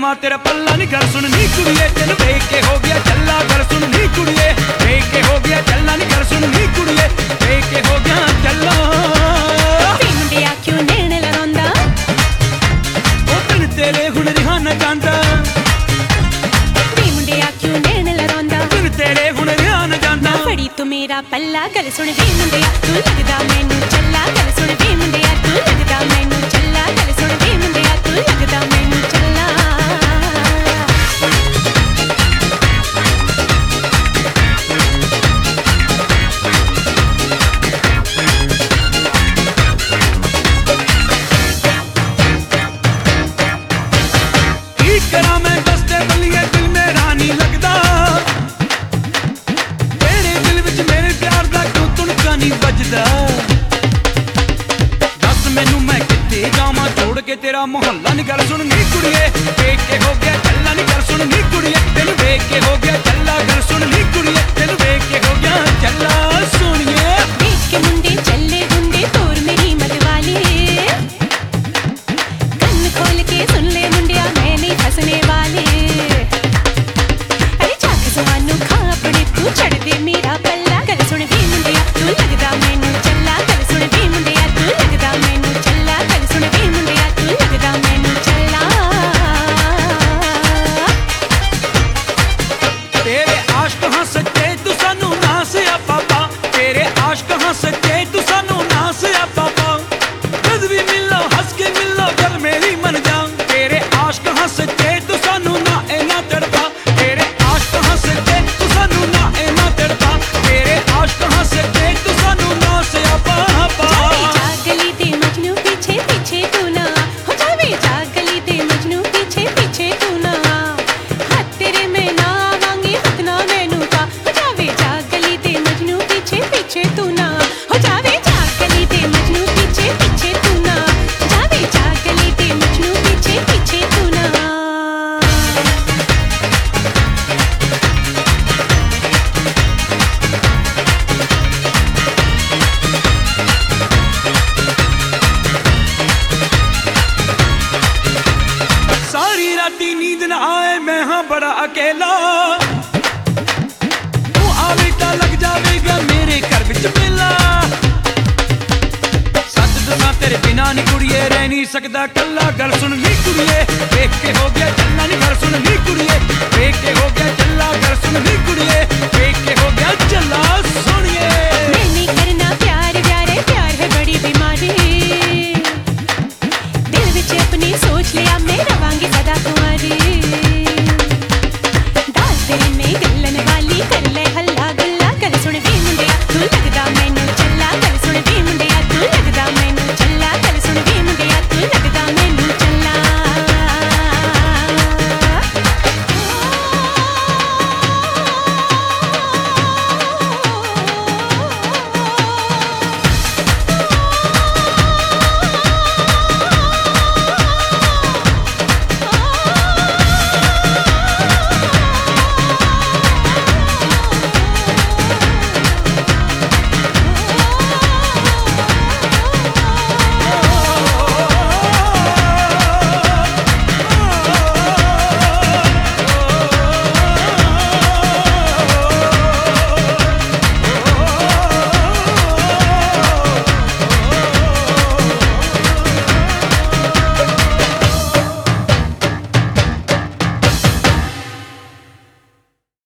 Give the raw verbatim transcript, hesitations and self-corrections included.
जावा तेरा पल्ला नी कर सुन नी कुड़िए तेन देख के हो गया चल्ला कर सुन नी कुड़िए देख के हो गया चल्ला नी कर सुन नी कुड़िए देख के हो गया चल्ला मुंडिया क्यों नैन लरोंदा ओ तेन तेरे हुन रिहा न जांदा मुंडिया क्यों नैन लरोंदा तेन तेरे हुन रिहा न जांदा फड़ी तू मेरा पल्ला गल सुन वे मुंडिया तू लगदा मैनू चल्ला गल सुन वे मुंडिया तू लगदा मैनू चल्ला गल सुन वे मुंडिया तू लगदा मैनू चल्ला करा मैं दसते बल्लिए दिल मेरा नहीं लगदा तेरे दिल विच मेरे प्यार दा क्यों तुणका नहीं बजदा दस मैनू मैं कित्ते जावां छोड़ के तेरा मोहल्ला नी गल सुन नी कुड़िए देख के हो गया चल्ला नी गल सुन नी कुड़िए तेनू देख के हो गया चल्ला गल सुन नी कुड़िए तेनू देख के हो गया चल्ला सोनिए देख के मुंडे चले गुंडे तोर मेरी मतवाली कन्न खोल के सुन ले मुंडिया मैं नहीं फसने वाली अरे जाके सवानू खा अपने तू चढ़ दे मेरा पल्ला गल सुन वे मुंडिया तू लगदा मैनू चल्ला गल सुन वे मुंडिया तू लगदा मैनू चल्ला गल सुन वे मुंडिया तू लगदा मैनू चल्ला तेरे आशिक हां सच्चे तू सानू ना से पापा तेरे आशिक हां सच्चे तू सानू ना से पापा जद भी मिलो हंस के मिलो गल मेरी मन जा तेरे आशिक हां सच्चे तू सानू ना एना तड़पा तेरे आशिक हां सच्चे तू सानू ना एना तड़पा तेरे आशिक हां सच्चे तू सानू ना से पापा जा गली दे मजनू पीछे पीछे तू ना हो जावे जा गली दे मजनू पीछे पीछे तू ना हाथ तेरे में ना आवांगी हाथ ना मैनू का हो जावे जा गली दे मजनू पीछे पीछे तू ना हो जावे जा गली दे मजनू पीछे पीछे तू ना जावे जा गली दे मजनू पीछे पीछे तू ना सारी राती नींद ना आए मैं हाँ बड़ा अकेला तू आवे ता लग जावेगा मेरे घर विच मेला सच दसां तेरे बिना नी कुड़िए रह नहीं सकदा कल्ला गल सुन नी कुड़िए देख के हो गया चल्ला नी गल सुन नी कुड़िए देख के हो गया चल्ला गल सुन नी कुड़िए